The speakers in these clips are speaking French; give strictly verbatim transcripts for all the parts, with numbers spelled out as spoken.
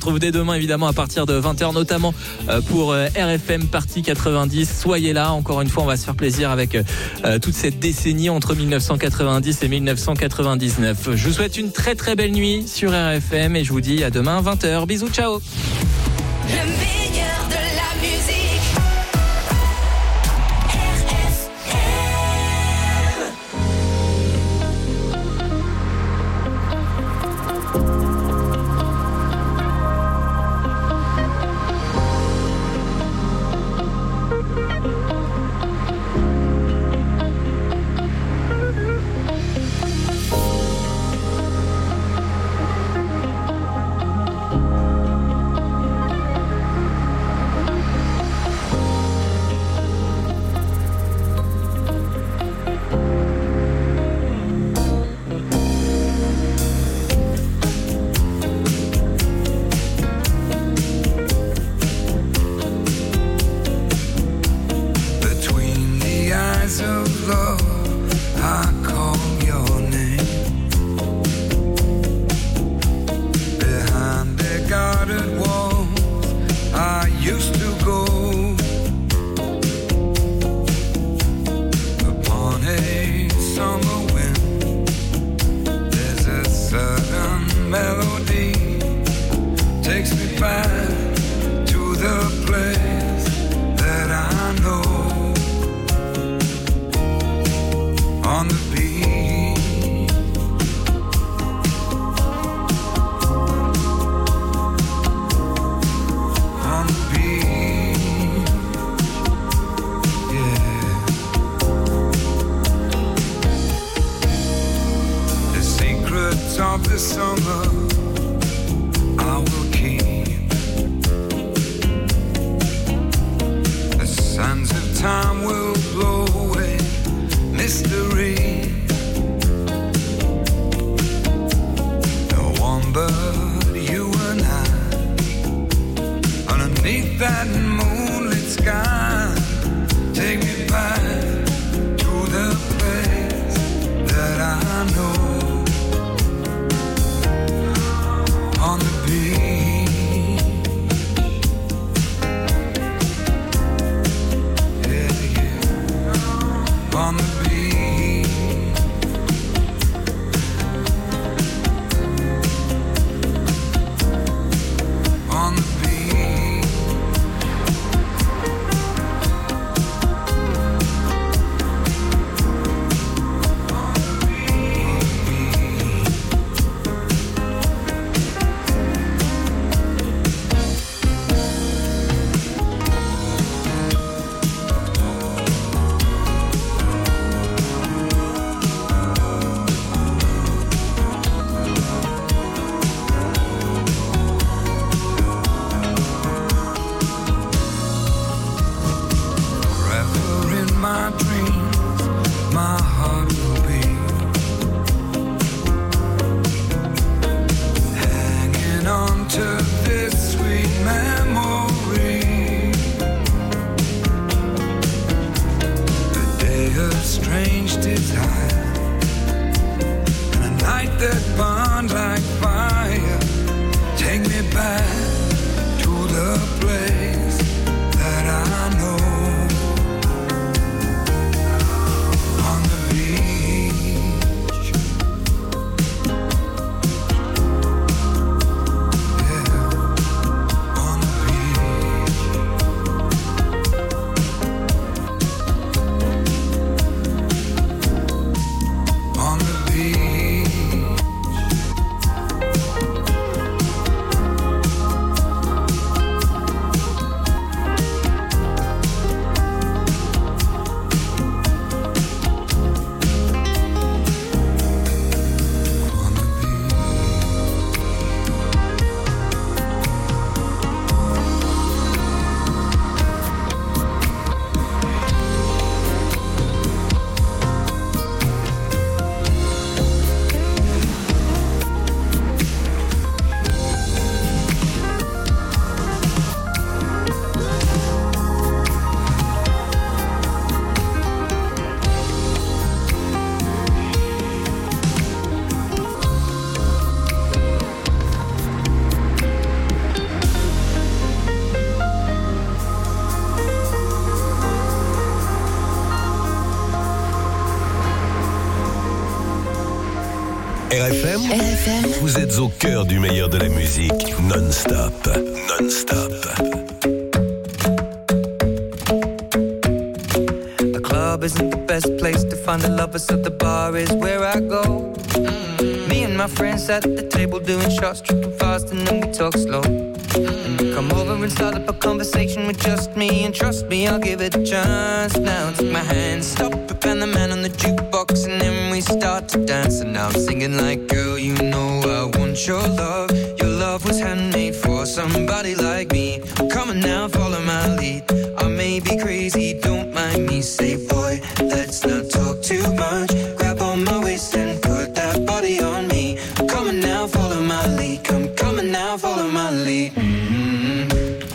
retrouve dès demain évidemment à partir de vingt heures, notamment pour R F M Party quatre-vingt-dix. Soyez là, encore une fois on va se faire plaisir avec euh, toute cette décennie entre dix-neuf cent quatre-vingt-dix et dix-neuf cent quatre-vingt-dix-neuf. Je vous souhaite une très très belle nuit sur R F M et je vous dis à demain vingt heures. Bisous, ciao. Le meilleur de la musique. R F M, R F M, vous êtes au cœur du meilleur de la musique, non-stop, non-stop. The club isn't the best place to find the lovers, so the bar is where I go. Mm-hmm. Me and my friends at the table doing shots, tripping fast, and then we talk slow. Mm-hmm. Come over and start up a conversation with just me, and trust me, I'll give it a chance. Now take my hand, stop it, and the man on the jukebox, and then we start to dance. And now I'm singing like, girl, you know I want your love. Your love was handmade for somebody like me. Come on now, follow my lead. I may be crazy, don't mind me. Say, boy, let's not talk too much. Grab on my waist and put that body on me. Come on now, follow my lead. Come, come on now, follow my lead. Mm-hmm.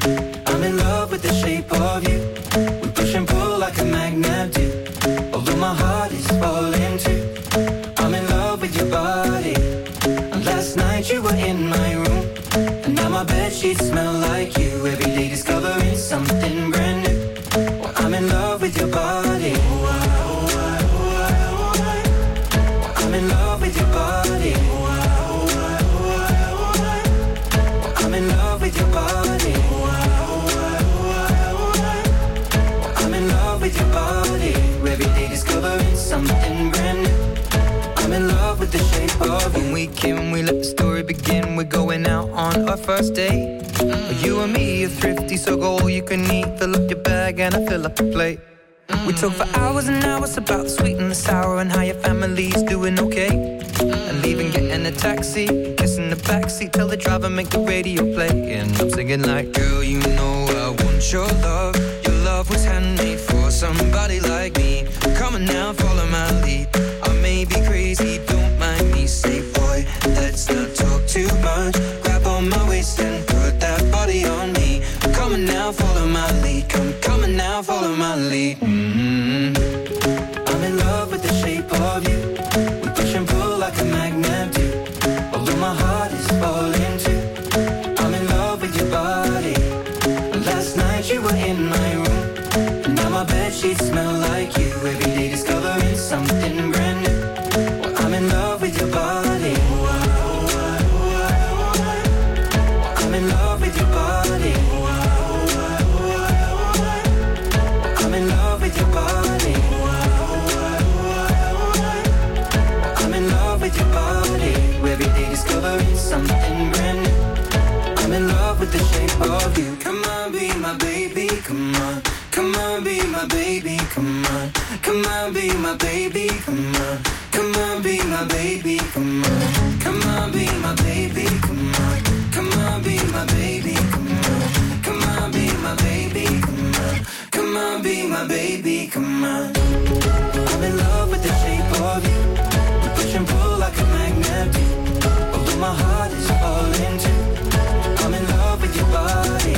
I'm in love with the shape of you. We push and pull like a magnet do. Although my heart is falling too. I'm in love with your body. And last night you were in my room, and now my bedsheets smell like you. Every day discovering something brand new. Well, I'm in love with your body. Oh, I, oh, I, oh, I, oh, I. Well, I'm in love with your body. Oh, I, oh, I, oh, I, oh, I. Well, I'm in love with your body. Oh, I, oh, I, oh, I, oh, I. Well, I'm in love with your body. Every day discovering something brand new. I'm in love with the shape of you. When we came, we let the story begin. We're going out on our first date. Mm. You and me are thrifty, so go all you can eat. Fill up your bag and I fill up the plate. Mm. We talk for hours and hours about the sweet and the sour and how your family's doing okay. Mm. And leaving, getting a taxi, kissing the backseat, tell the driver make the radio play. And I'm singing like, girl, you know I want your love. Your love was handmade for somebody like me. Come on now, follow my lead. I may be crazy, don't mind me. Say, boy, let's not talk too much. Grab on my waist and put that body on me. Come on now, follow my lead. Come, come on now, follow my lead. Mm-hmm. I'm in love with the shape of you. We push and pull like a magnet do. Although my heart is falling too. I'm in love with your body. Last night you were in my room, and now my bedsheets smell like you. Every day discovering something brand new. Well, I'm in love with your body. Oh, I, oh, I, oh, I, oh, I. Well, I'm in love with your body. Oh, I, oh, I, oh, I, oh, I. Well, I'm in love with your body. Oh, I, oh, I, oh, I, oh, I. Well, I'm in love with your body. Every day discovering something brand new. I'm in love with the shape of you. Come on, be my baby, come on. Come on, be my baby, come on. Come on, be my baby, come on. Come on, be my baby, come on. Come on, be my baby, come on. Come on, be my baby, come on. Come on, be my baby, come on. Come on, be my baby, come on. I'm in love with the shape of you. We push and pull like a magnet do. Although my heart is falling too. I'm in love with your body.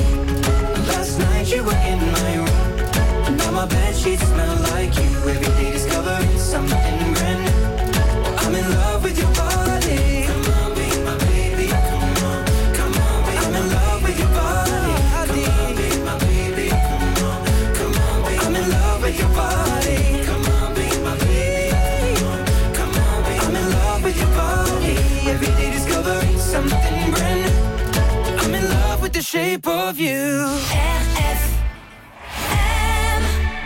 Last night you were in my room, and now my bedsheets smell like you. Every day discovering something brand new. Well, I'm in love with your body. Come on, be my baby. Come on, come on, be I'm in love with your body. Come on, be my baby. Come on, come on, be I'm in love with your body. Come on, be my baby. Come on, come on, be I'm in love with your body. Every day discovering something brand new. I'm in love with the shape of you. R F M.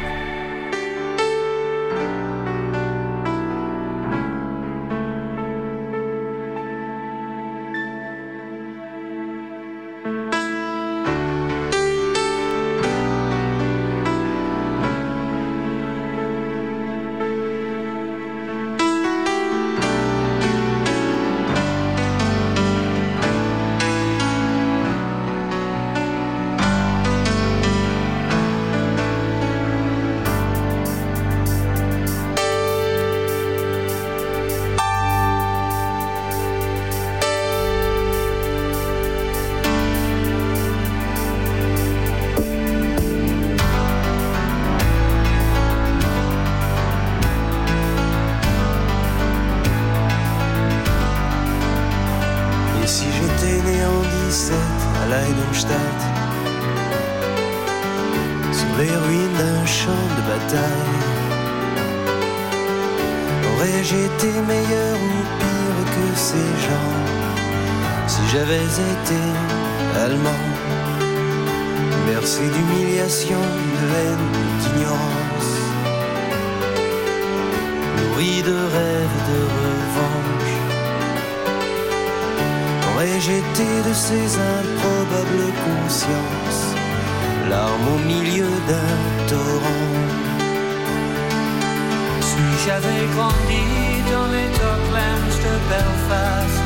Leidenstadt, sur les ruines d'un champ de bataille. Aurais-je été meilleur ou pire que ces gens. Si j'avais été allemand, bercé d'humiliation, de haine, d'ignorance, nourri de rêves de revanche, aurais-je été de ces improbables consciences, larmes au milieu d'un torrent. Si j'avais grandi dans les Docklands de Belfast,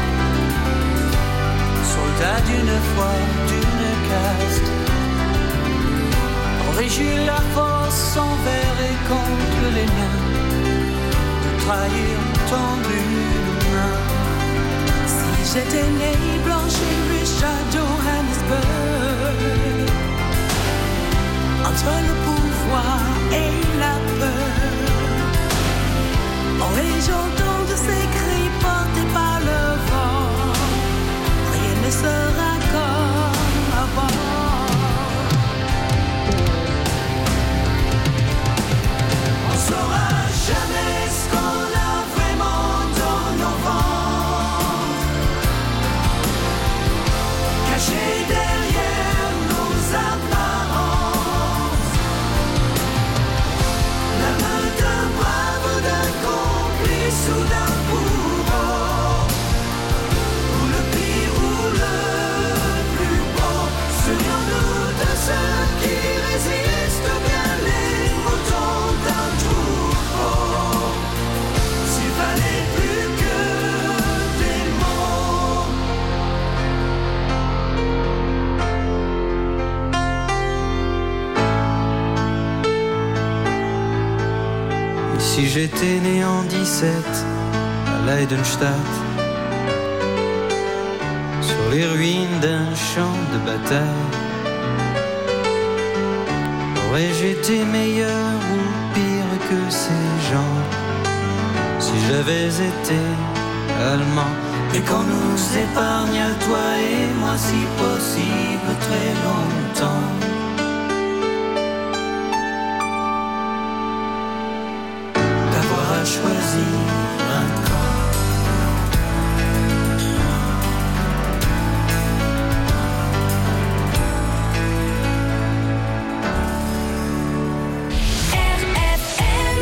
soldat d'une foi, d'une caste, aurais-je eu la force envers et contre les miens de trahir tendu une main. Si j'étais né blanche et riche à Johannesburg, entre le pouvoir et la peur, aurais-je entendu ces cris portés par le vent, rien ne sera comme avant. On saura jamais ce qu'on a vraiment dans nos ventres, caché derrière nos apparences. La main d'un brave ou d'un complice ou d'un bourreau, ou le pire ou le plus beau. Souvenons-nous de ceux qui résistent bien les moutons d'un troupeau. S'il fallait plus que des mots. Et si j'étais né en dix-sept à Leidenstadt, sur les ruines d'un champ de bataille, aurais-je été meilleur ou pire que ces gens si j'avais été allemand? Et qu'on nous épargne à toi et moi si possible très longtemps. D'avoir à choisir un camp. R F M.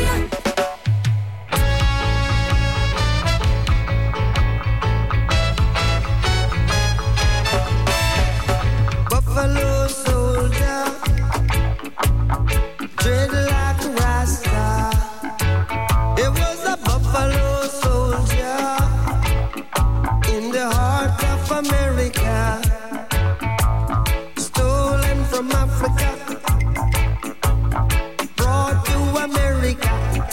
Buffalo soldier, dread like a Rasta. It was a buffalo soldier in the heart of America, stolen from Africa, brought to America,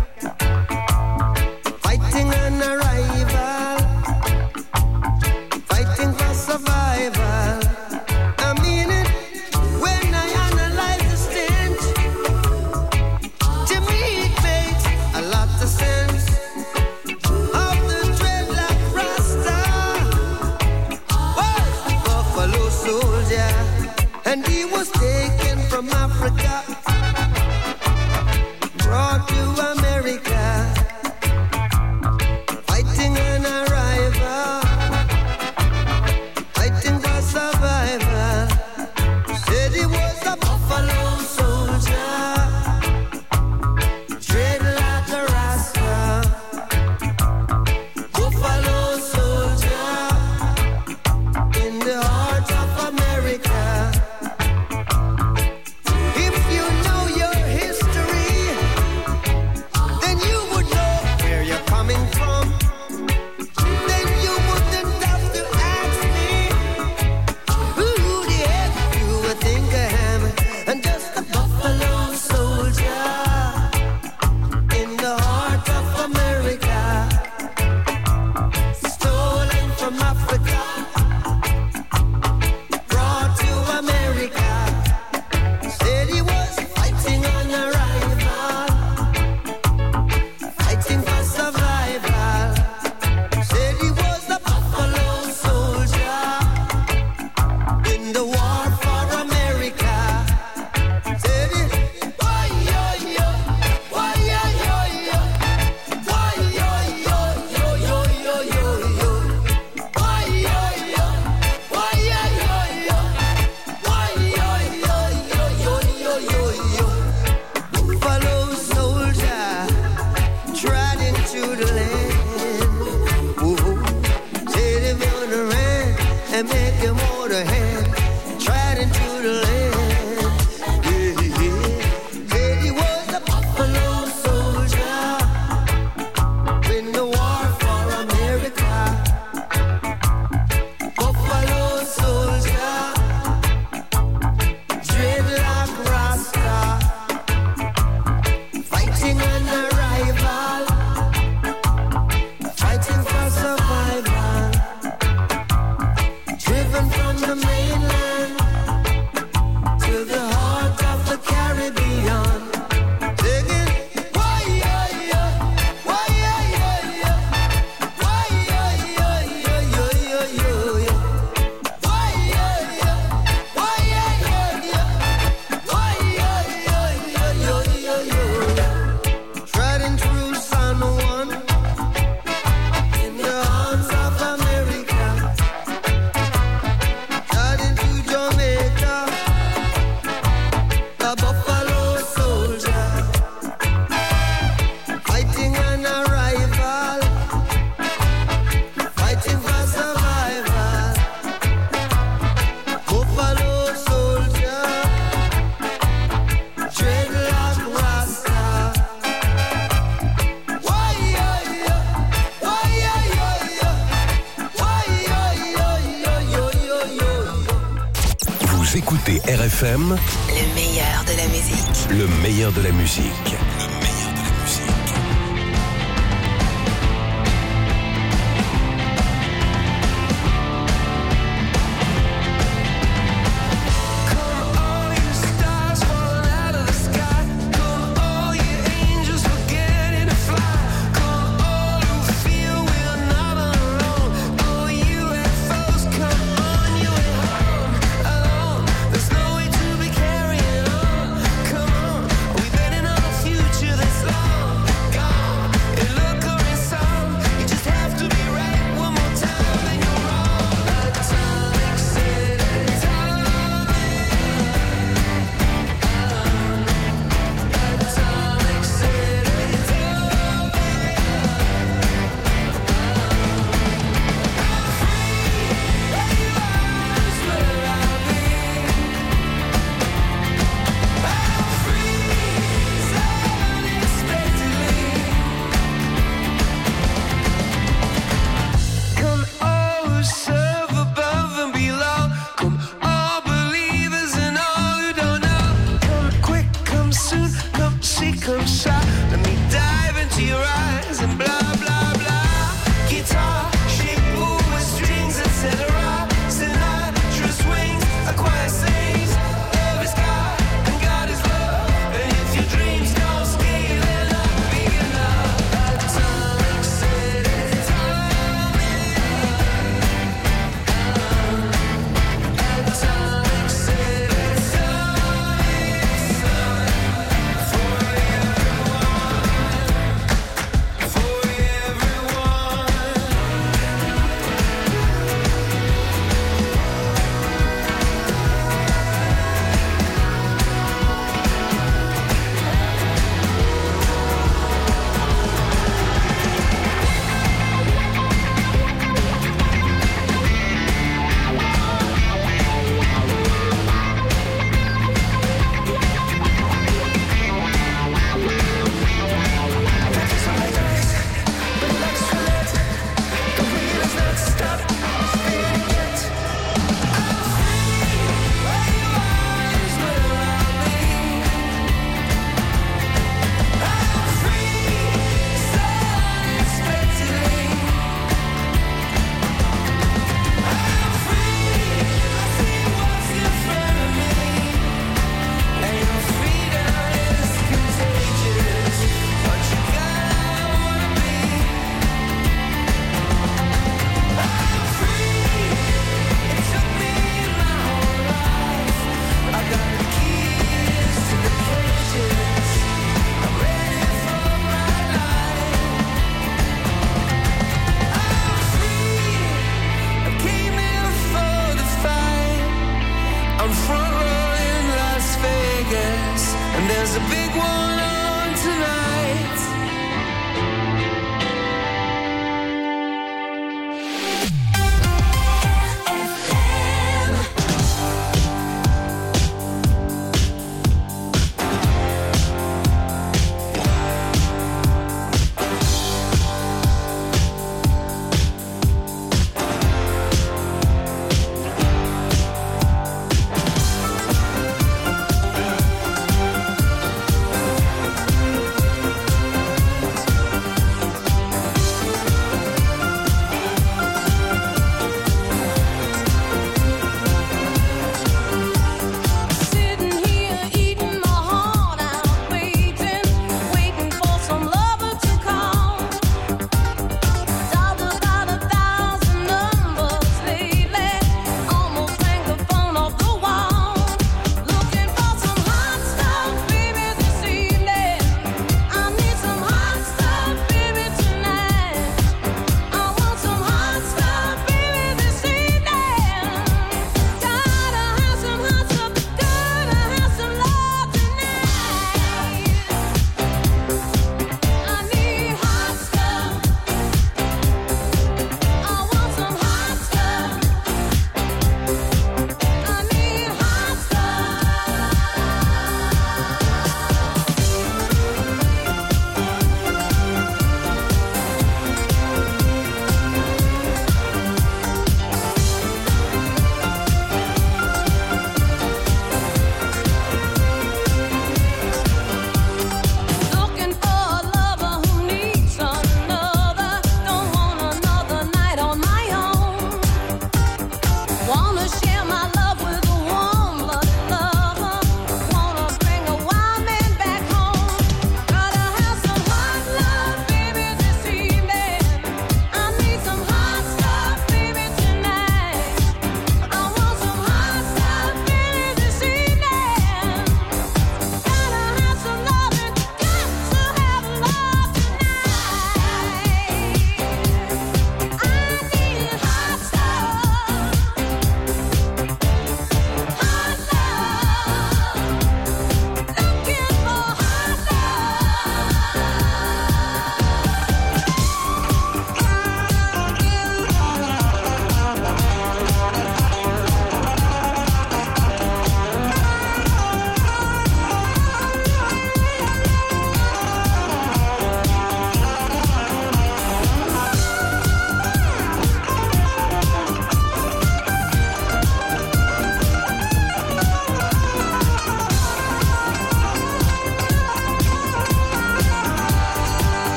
fighting an arrival, fighting for survival. I mean it when I analyze the stench. To me it makes a lot of sense. Of the dreadlock Rasta was a buffalo soldier, and he was taken from Africa, brought to America, fighting an arrival, fighting for survival. Said he was a buffalo soldier, dread like a Rasta. Buffalo soldier in the heart of America. If you Vous écoutez R F M, Le meilleur de la musique. le meilleur de la musique. Le meilleur de la musique.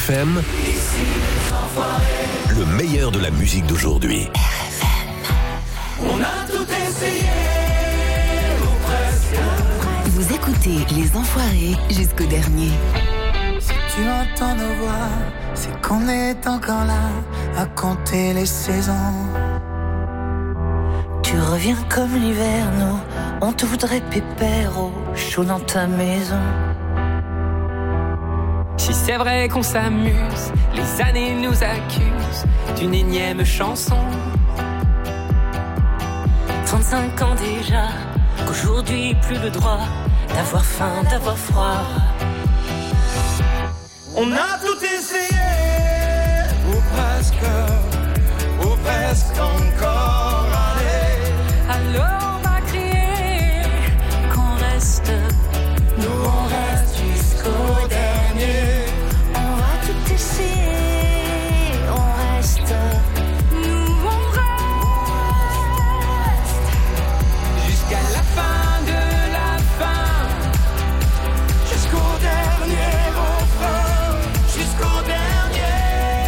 F M, le meilleur de la musique d'aujourd'hui. On a tout essayé, ou presque. Vous écoutez Les Enfoirés jusqu'au dernier. Si tu entends nos voix, c'est qu'on est encore là à compter les saisons. Tu reviens comme l'hiver, nous, on te voudrait pépère au chaud dans ta maison. Si c'est vrai qu'on s'amuse, les années nous accusent d'une énième chanson. trente-cinq ans déjà, qu'aujourd'hui plus le droit d'avoir faim, d'avoir froid. On a tout essayé, ou presque, ou presque encore. Allez, alors on va crier qu'on reste. nous on reste jusqu'au dernier. On va tout essayer, on reste. Nous on reste Jusqu'à la fin de la fin, Jusqu'au dernier refrain, jusqu'au dernier.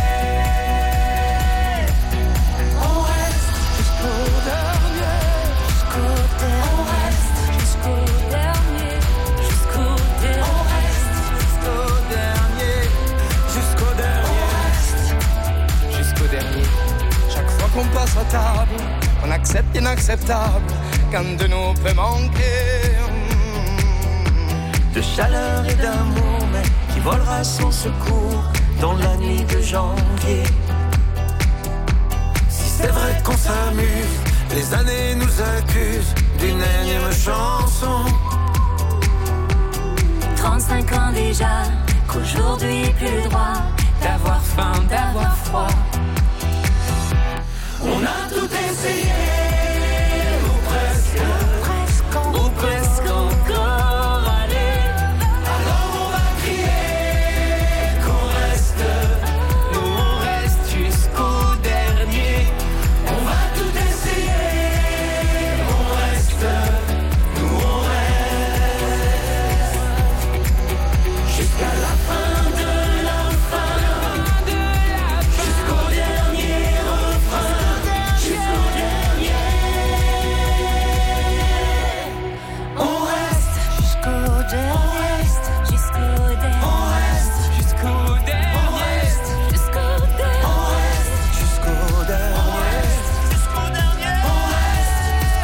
On reste jusqu'au dernier. jusqu'au dernier. On reste Jusqu'au dernier, jusqu'au dernier. On reste jusqu'au dernier. Jusqu'au dernier. jusqu'au dernier. Chaque fois qu'on passe à table, on accepte l'inacceptable quand de nous peut manquer. De chaleur et d'amour, mais qui volera sans secours dans la nuit de janvier. Si c'est vrai qu'on s'amuse, les années nous accusent d'une énième chanson. trente-cinq ans déjà, qu'aujourd'hui plus le droit D'avoir faim, d'avoir froid. On a tout essayé, ou presque, presque en ou presque encore. Allez, alors on va crier qu'on reste. Nous on reste jusqu'au dernier. On va tout essayer, on reste. Nous on reste jusqu'à la fin de la fin, jusqu'au dernier refrain, jusqu'au dernier. On reste jusqu'au dernier, jusqu'au dernier. on reste Jusqu'au dernier. on reste Jusqu'au dernier. on reste jusqu'au dernier. Jusqu'au dernier. On reste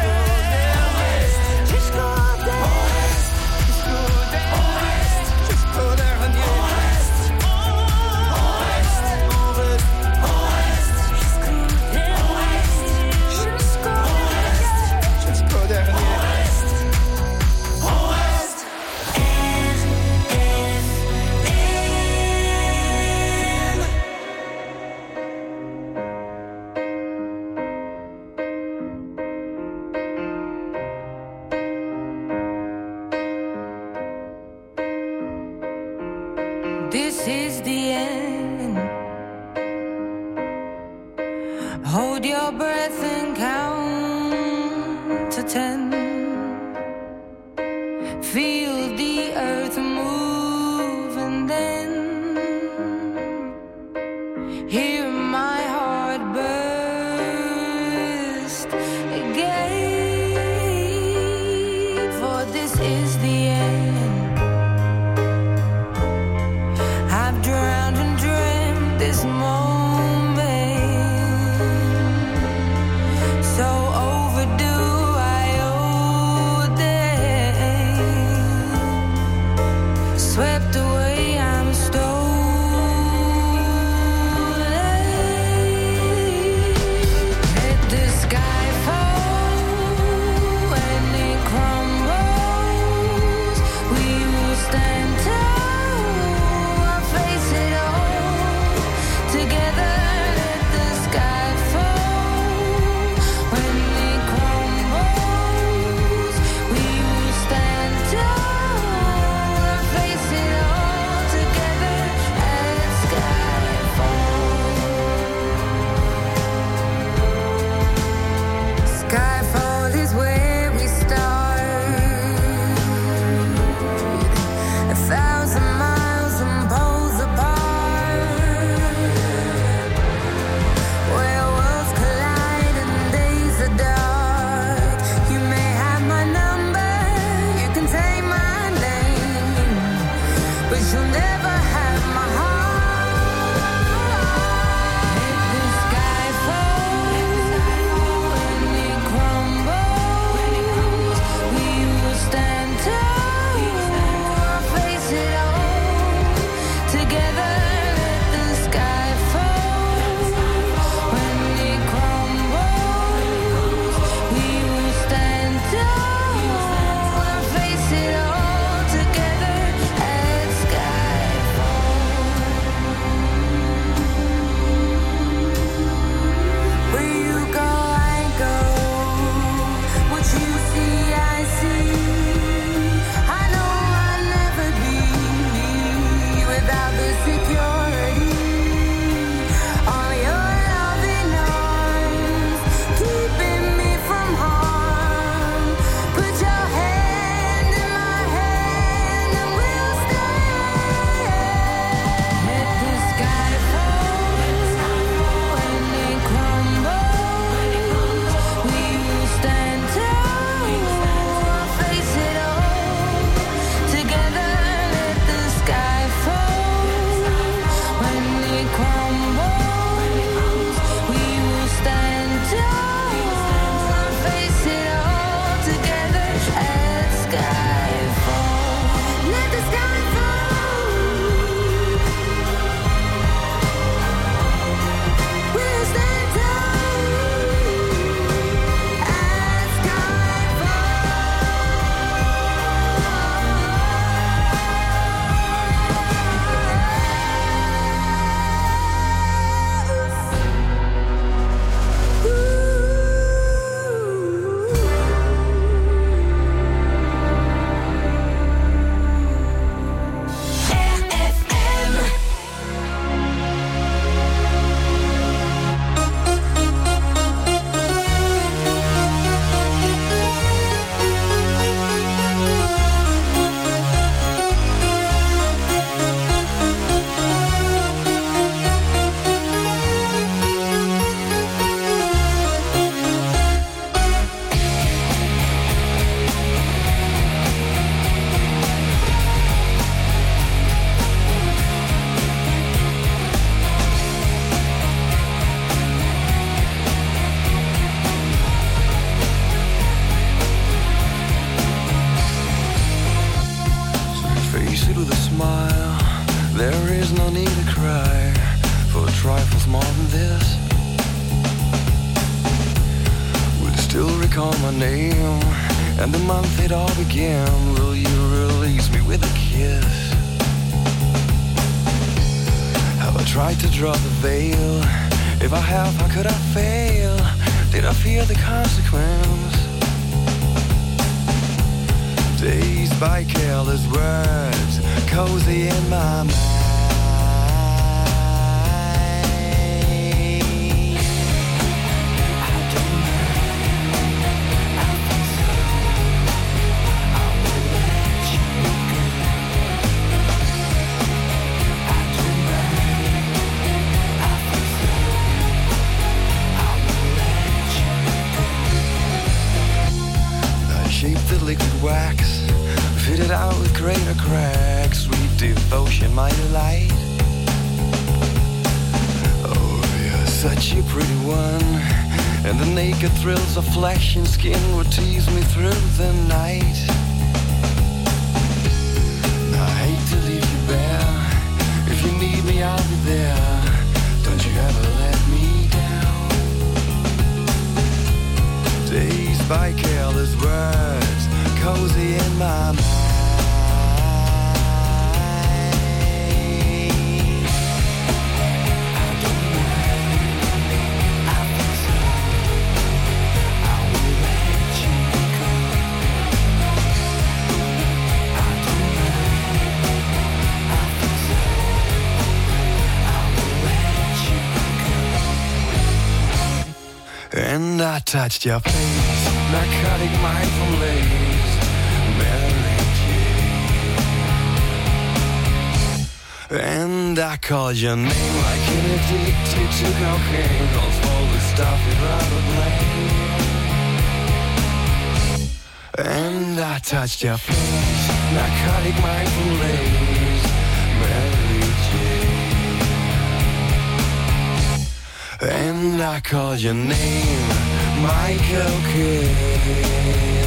jusqu'au dernier. Jusqu'au dernier. Jusqu'au dernier. On reste. On reste. On reste. On reste. Jusqu'au dernier. Jusqu'au Jusqu'au dernier. On reste. This is the end. Hold your breath and count to ten. Feel the earth move and then hear my heart burst again. For this is the end. I've drowned and dreamt this moment, so overdue I owe them. worth more than this? Will you still recall my name and the month it all began? Will you release me with a kiss? Have I tried to draw the veil? If I have, how could I fail? Did I fear the consequence? Dazed by careless words, cozy in my mind. The liquid wax, fitted out with greater cracks. Sweet devotion, my delight. Oh, you're such a pretty one, and the naked thrills of flesh and skin would tease me through the night. I hate to leave you bare. If you need me, I'll be there. Don't you ever let me down. Dazed by careless words, cozy in my mind. I don't mind, I feel so. I will let you go. I don't mind, I feel so. I will let you go. And I touched your face, narcotic mindful lace. And I called your name like an addicted to cocaine. Calls for the stuff without a blame. And I touched your face, narcotic mindful lace, Mary Jane. And I called your name, Michael Kidd.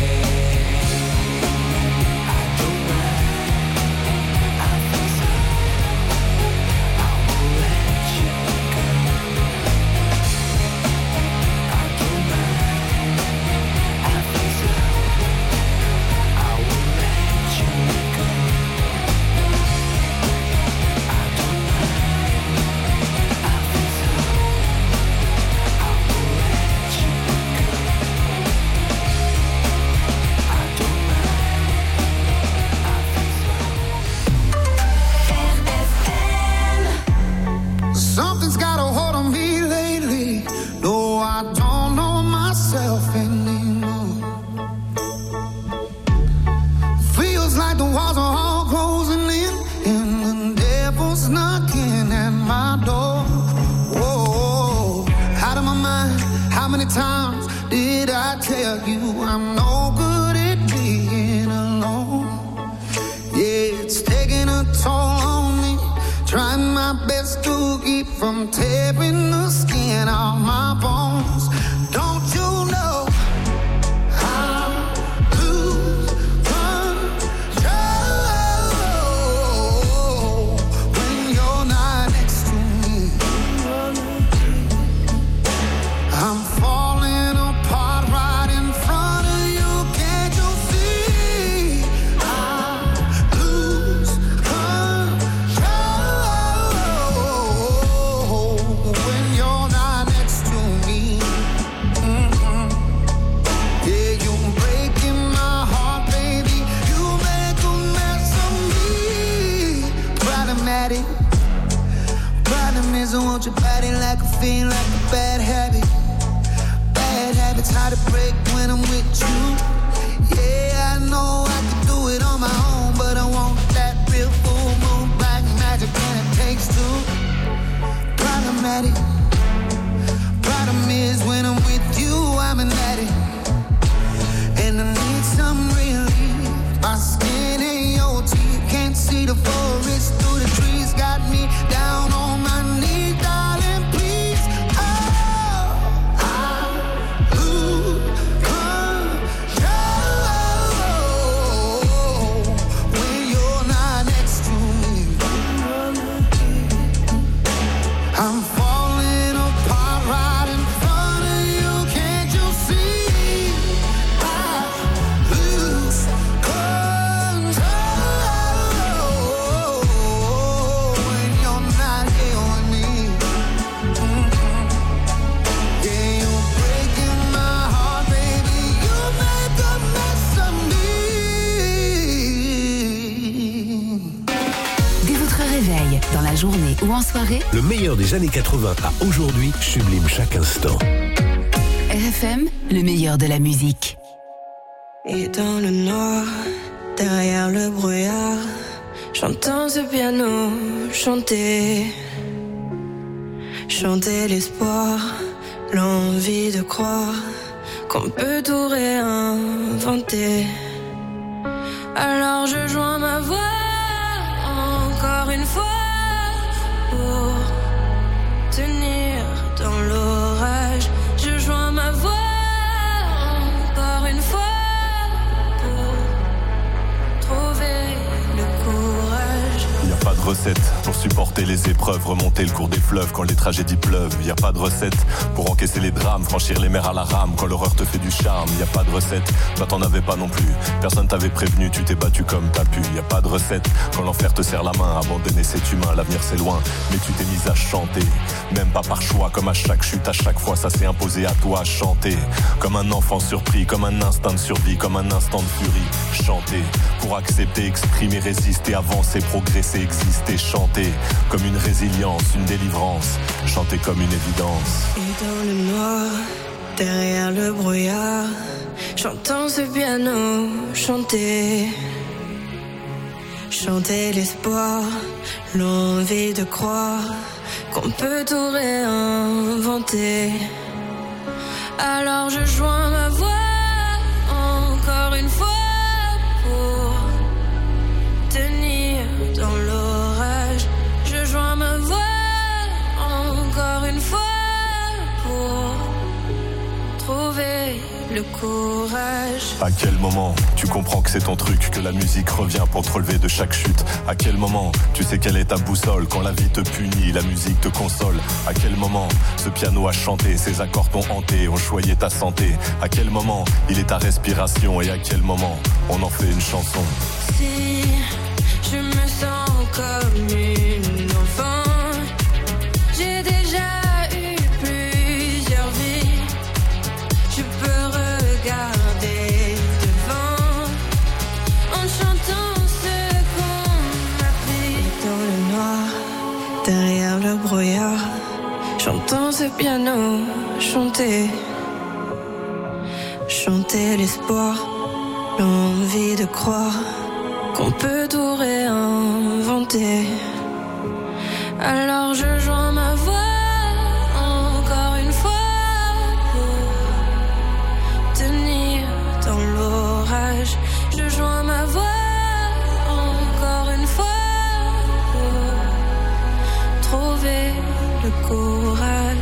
From tearing the skin off my bones. Don't you know I lose control when you're not next to me? I'm falling apart right in front of you. Can't you see? I lose control when you're not next to me. Mm-hmm. Yeah, you're breaking my heart, baby. You make a mess of me. Problematic. Problem is I want your body like a fiend, like a bad habit. Bad habits hard to break when I'm with you. Yeah, I know I can do it on my own, but I want that real full moon black magic, and it takes two. Problematic. Problem is when I'm with you, I'm an addict, and I need some relief. My skin ain't your teeth, can't see the forest through the trees. Got me down on my knees, darling, please. Oh, I lose control when you're not next to me. I'm falling en soirée, Le meilleur des années quatre-vingts à aujourd'hui sublime chaque instant. R F M, le meilleur de la musique. Et dans le noir, derrière le brouillard, j'entends ce piano chanter. Chanter l'espoir, l'envie de croire qu'on peut tout réinventer. Alors je joins ma voix encore une fois pour tenir dans l'orage. Je joins ma voix encore une fois pour trouver le courage. Y a pas de recette pour supporter les épreuves, remonter le cours des fleuves quand les tragédies pleuvent. Y a pas de recette pour encaisser les drames, franchir les mers à la rame quand l'horreur te fait du charme. Y a pas de recette, bah t'en avais pas non plus. Personne t'avait prévenu, tu t'es battu comme t'as pu. Y a pas de recette quand l'enfer te serre la main. Abandonner c'est humain, l'avenir c'est loin, mais tu t'es mise à chanter. Même pas par choix, comme à chaque chute, à chaque fois ça s'est imposé à toi. Chanter comme un enfant surpris, comme un instinct de survie, comme un instant de furie. Chanter pour accepter, exprimer, résister, avancer, progresser, exister. Chanter comme une résilience, une délivrance. Chanter comme une évidence. Et dans le noir, derrière le brouillard, j'entends ce piano chanter. Chanter l'espoir, l'envie de croire qu'on peut tout réinventer. Alors je joins ma voix encore une fois pour tenir dans l'orage. Je joins ma voix encore une fois pour trouver le courage. À quel moment tu comprends que c'est ton truc, que la musique revient pour te relever de chaque chute? À quel moment tu sais quelle est ta boussole? Quand la vie te punit, la musique te console. À quel moment ce piano a chanté, ses accords t'ont hanté, ont choyé ta santé? À quel moment il est ta respiration? Et à quel moment on en fait une chanson? Si je me sens comme une enfant, j'ai déjà eu plusieurs vies. Je peux regarder devant en chantant ce qu'on m'a pris. Dans le noir, derrière le brouillard, j'entends ce piano chanter. Chanter l'espoir, l'envie de croire qu'on peut tout réinventer. Alors je joins ma voix encore une fois pour tenir dans l'orage. Je joins ma voix encore une fois pour trouver le courage.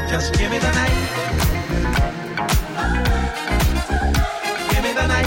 Just give me the night. Give me the night.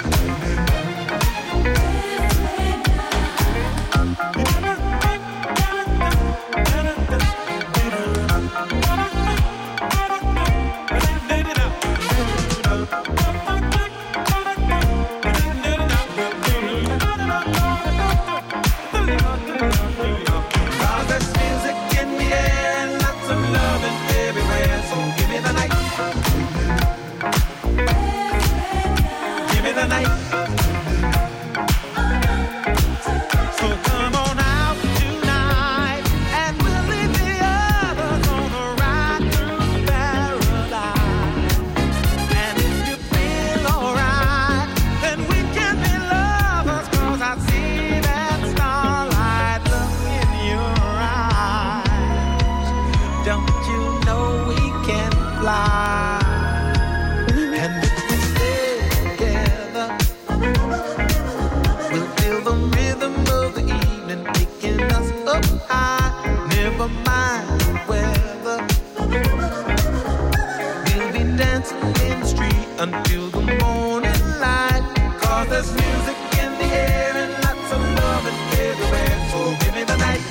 Until the morning light, 'cause there's music in the air and lots of love and everywhere. So give me the night.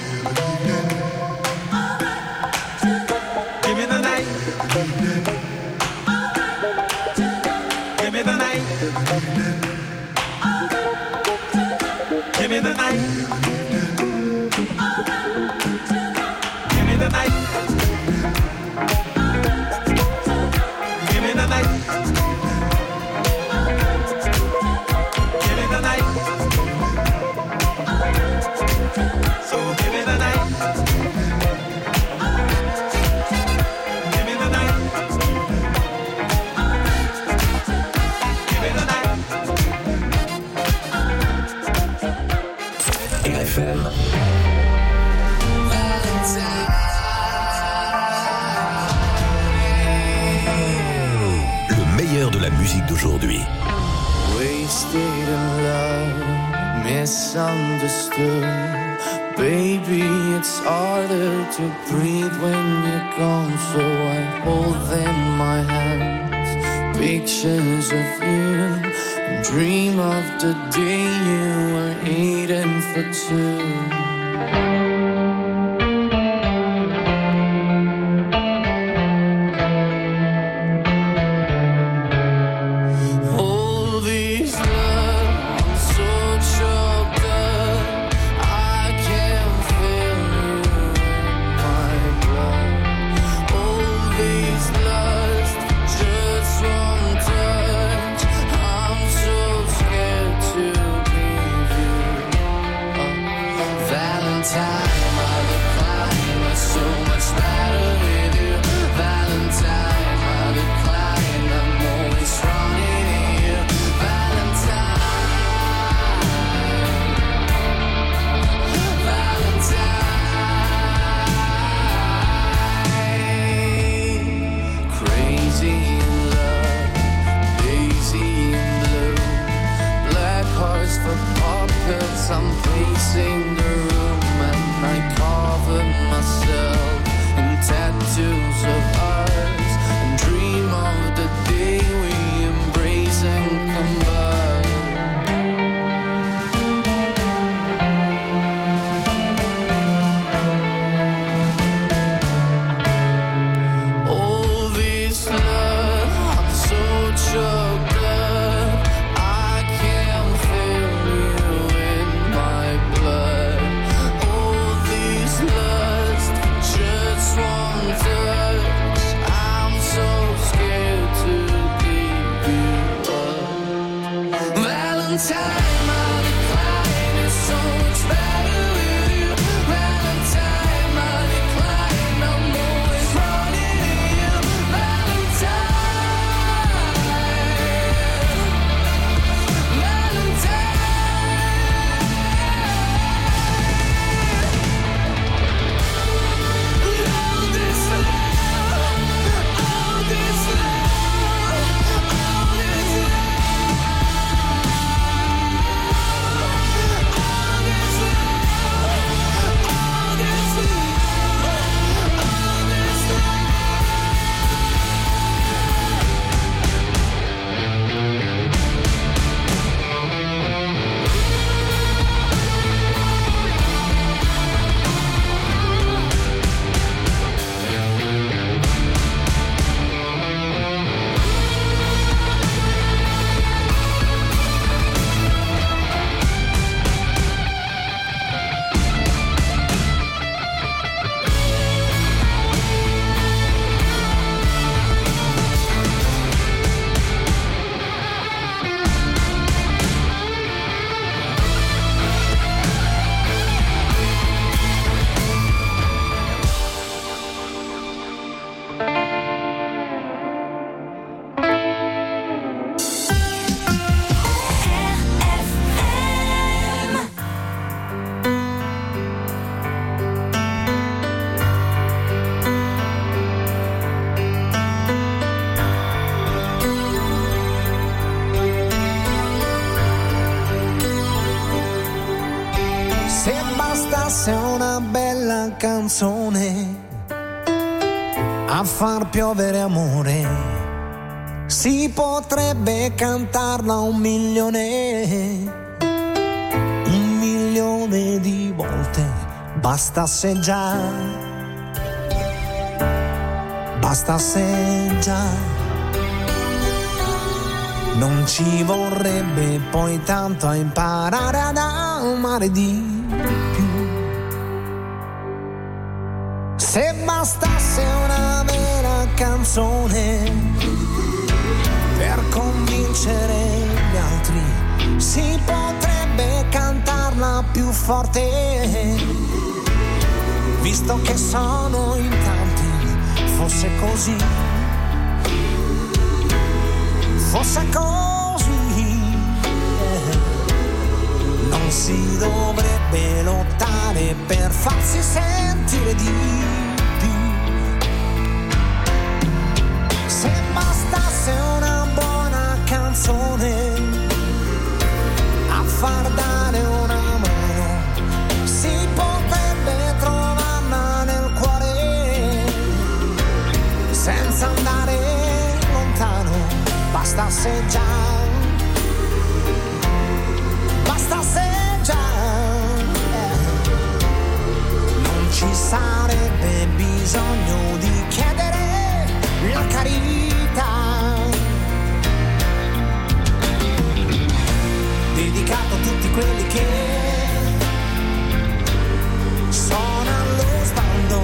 Give me the night. Give me the night. Give me the night. Give me the night. Give me the night. So give me the night. Give me the night. Give me the night. R F M. Le meilleur de la musique d'aujourd'hui. Wasted in love, misunderstood. Baby, it's harder to breathe when you're gone, so I hold in my hands pictures of you and dream of the day you were eating for two. That bastasse una bella canzone a far piovere amore, si potrebbe cantarla un milione, un milione di volte, bastasse già, bastasse già. Non ci vorrebbe poi tanto a imparare ad amare di più. Se bastasse una vera canzone per convincere gli altri, si potrebbe cantarla più forte, visto che sono in tanti, fosse così, fosse così, non si dovrebbe lottare per farsi sentire di più. Se bastasse una buona canzone a far dare una mano, si potrebbe trovarla nel cuore senza andare lontano. Bastasse già, bastasse già, non ci sarebbe bisogno di chiedere la carità. Dedicato a tutti quelli che sono allo sbando,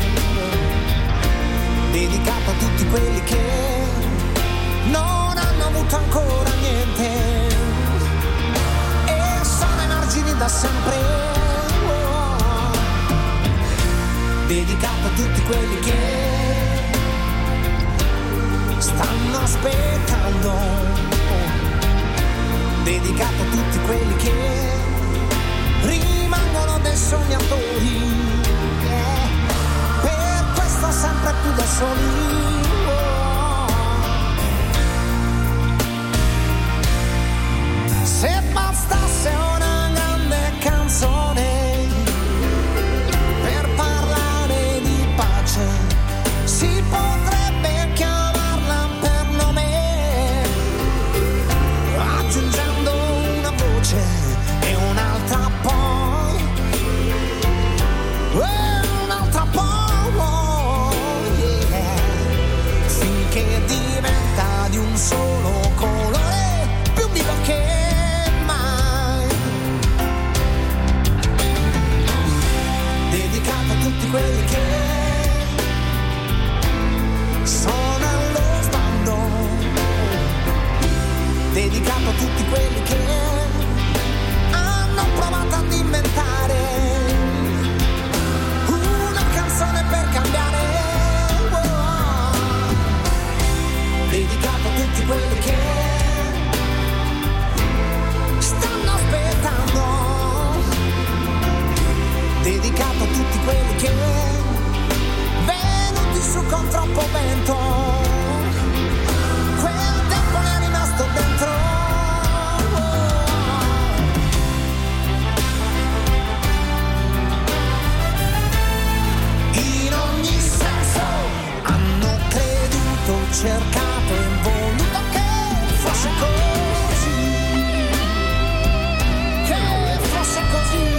dedicato a tutti quelli che non hanno avuto ancora niente e sono ai margini da sempre. Oh, dedicato a tutti quelli che stanno aspettando. Oh, dedicato a tutti quelli che rimangono dei sognatori, yeah, per questo sempre più da soli. Se bastasse una grande canzone per parlare di pace, si potrebbe chiamarla per nome, aggiungendo una voce e un'altra poi, e un'altra poi, yeah, finché diventa di un solo colore più vivo che tutti quelli che sono allo sbando, dedicato a tutti quelli che hanno provato ad inventare una canzone per cambiare, oh, dedicato a tutti quelli che stanno aspettando, dedicato a tutti quelli che venuti su con troppo vento, quel tempo ne è rimasto dentro. In ogni senso hanno creduto, cercato e voluto che fosse così, che fosse così.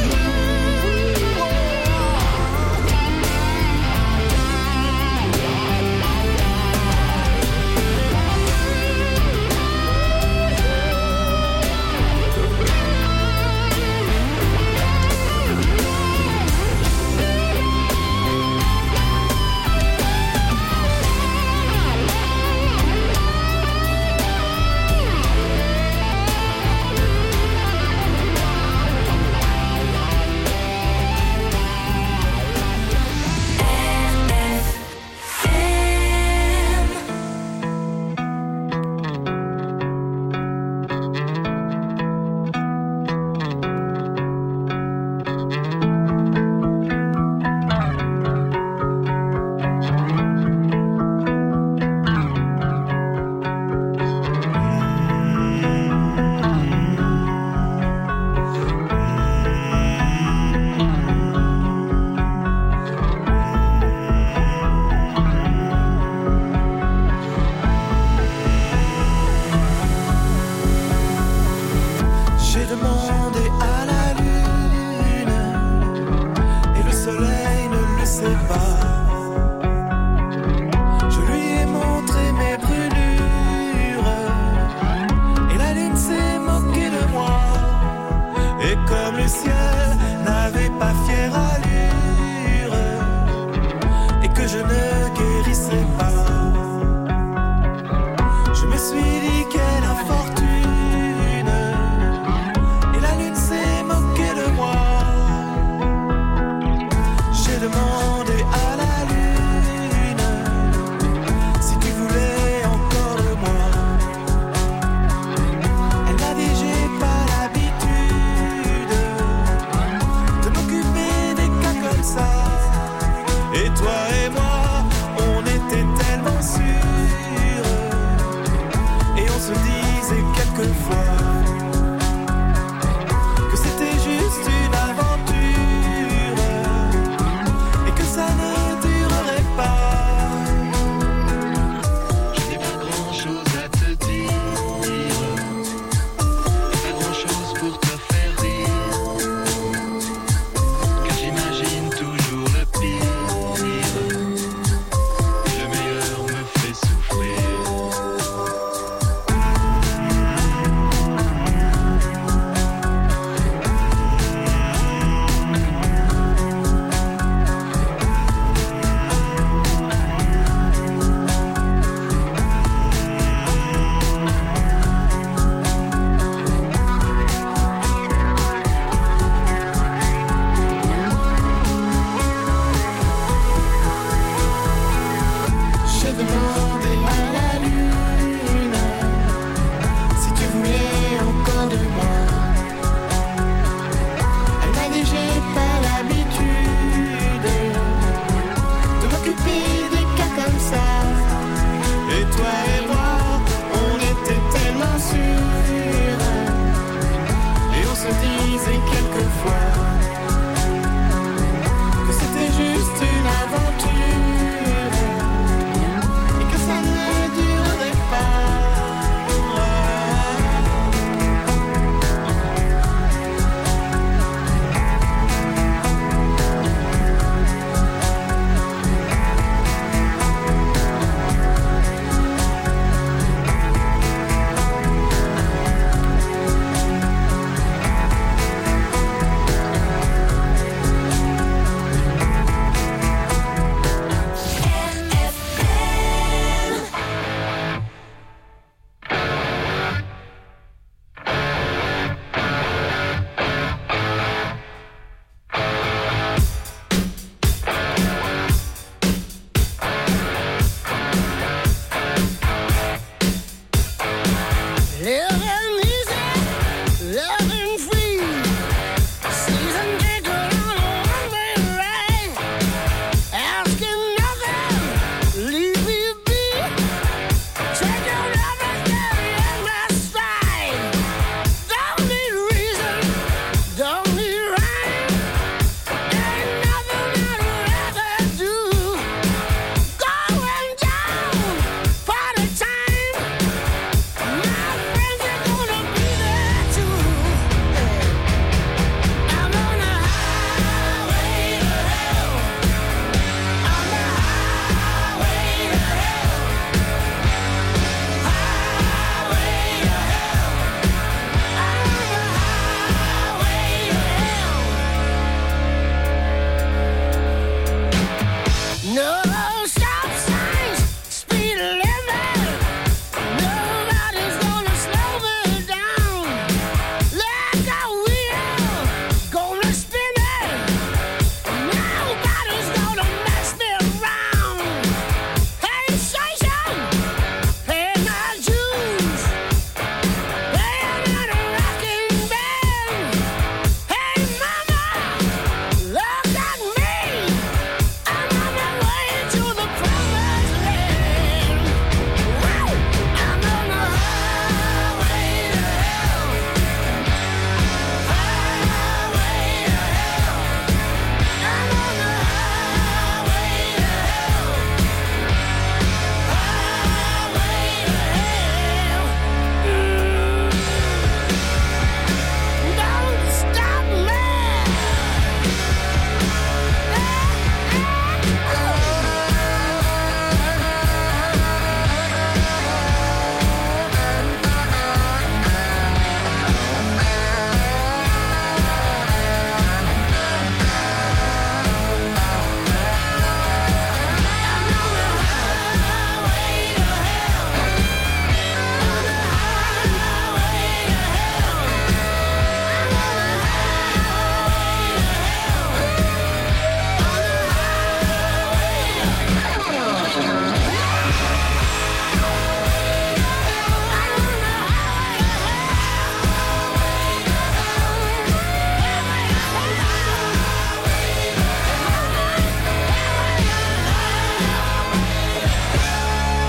Et on se disait quelquefois